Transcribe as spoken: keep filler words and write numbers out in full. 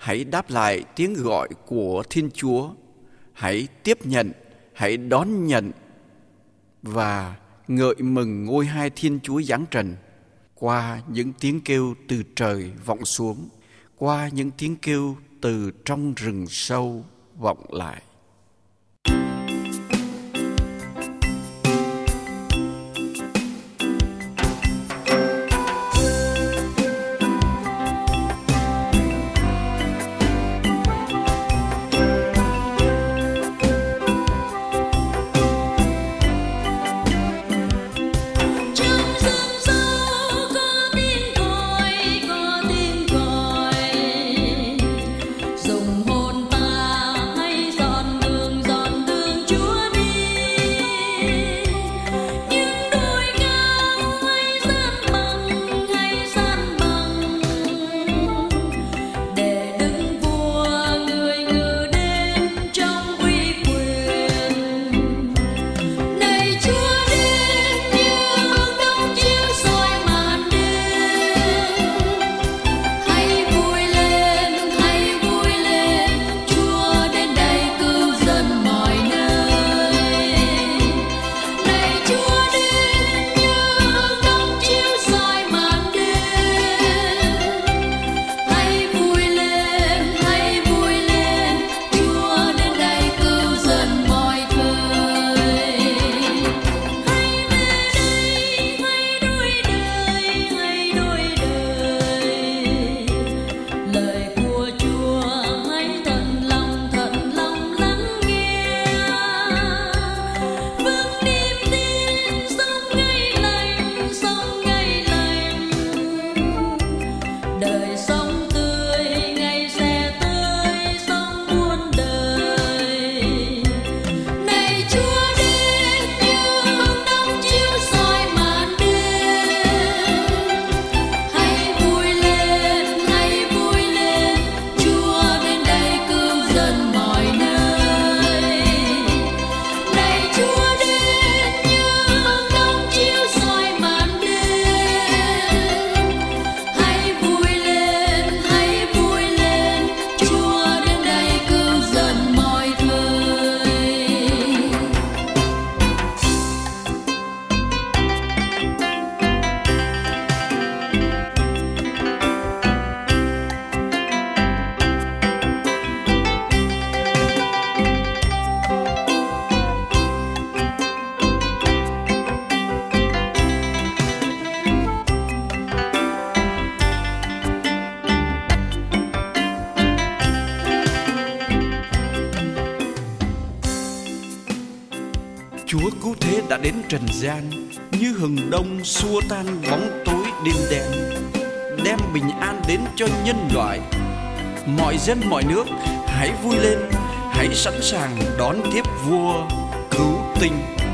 hãy đáp lại tiếng gọi của Thiên Chúa. Hãy tiếp nhận, hãy đón nhận và ngợi mừng ngôi hai Thiên Chúa giáng trần qua những tiếng kêu từ trời vọng xuống, qua những tiếng kêu từ trong rừng sâu vọng lại. Chúa cứu thế đã đến trần gian, như hừng đông xua tan bóng tối đêm đen, đem bình an đến cho nhân loại. Mọi dân mọi nước hãy vui lên, hãy sẵn sàng đón tiếp vua cứu tinh.